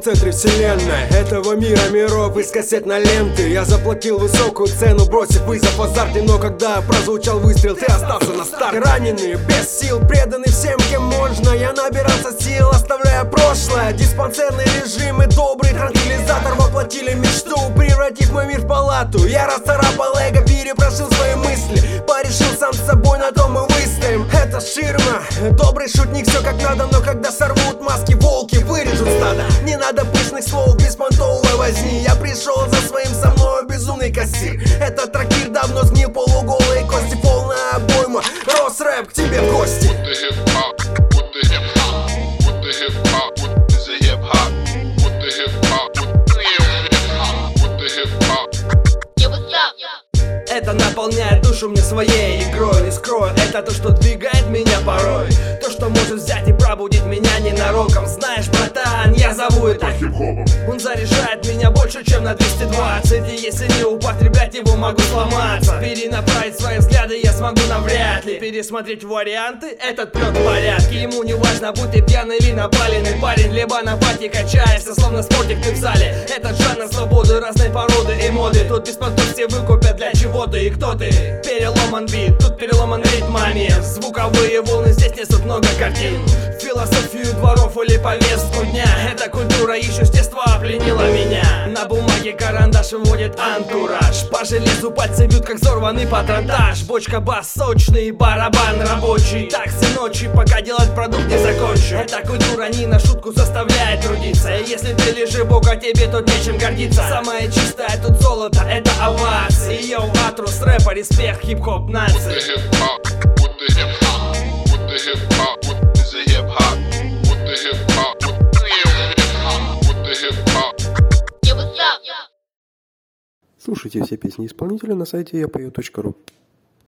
самом центре вселенной этого мира миров из кассетной ленты. Я заплатил высокую цену, бросив вызов азарте, но когда прозвучал выстрел, ты остался на старте. Раненый, без сил, преданный всем, кем можно, я набирался сил, оставляя прошлое. Диспансерный режим и добрый транквилизатор воплотили мечту, превратив мой мир в палату. Я расцарапал эго, перепрошил свои мысли, порешил сам с собой, на том мы выстоим. Это ширма, добрый шутник, все как надо, но когда сорвут маски, волки вырежут стадо. Не надо пышных слов, беспонтовой возни. Я пришел за своим, со мной безумный кассир. Этот трактир давно сгнил, полуголые кости, полная обойма. Росрэп к тебе в гости. Это наполняет душу мне своей игрой. Не скрою, это то, что двигает меня порой. То, что может взять и пробудить меня ненароком. Знаешь, братан, я зову это хип-хопом. Он заряжает меня больше, чем на 220. И если не употреблять его, могу сломаться. Перенаправить свои взгляды я смогу навряд ли. Пересмотреть варианты, этот плет в порядке. Ему не важно, будь ты пьяный или напаленный парень, либо на пати качаешься, словно спортик ты в зале. Этот жанр свободы, разной породы и моды. Тут без понтов все выкупят, для чего ты и кто ты. Переломан бит, тут переломан ритмами. Звуковые волны здесь несут много картин. Философию дворов или повестку дня. Эта культура еще с детства пленила меня. На бумаге карандаш вводит антураж. По железу пальцы бьют, как взорванный патронтаж. Бочка бас сочный, барабан рабочий. Так все ночи, пока делать продукт не закончу. Эта культура не на шутку заставляет трудиться. И если ты лежи бога, тебе тут нечем гордиться. Самое чистое тут золото, это овации. Йоу, атрус, рэпа, респект, хип-хоп нации. Слушайте все песни исполнителя на сайте yapeo.ru.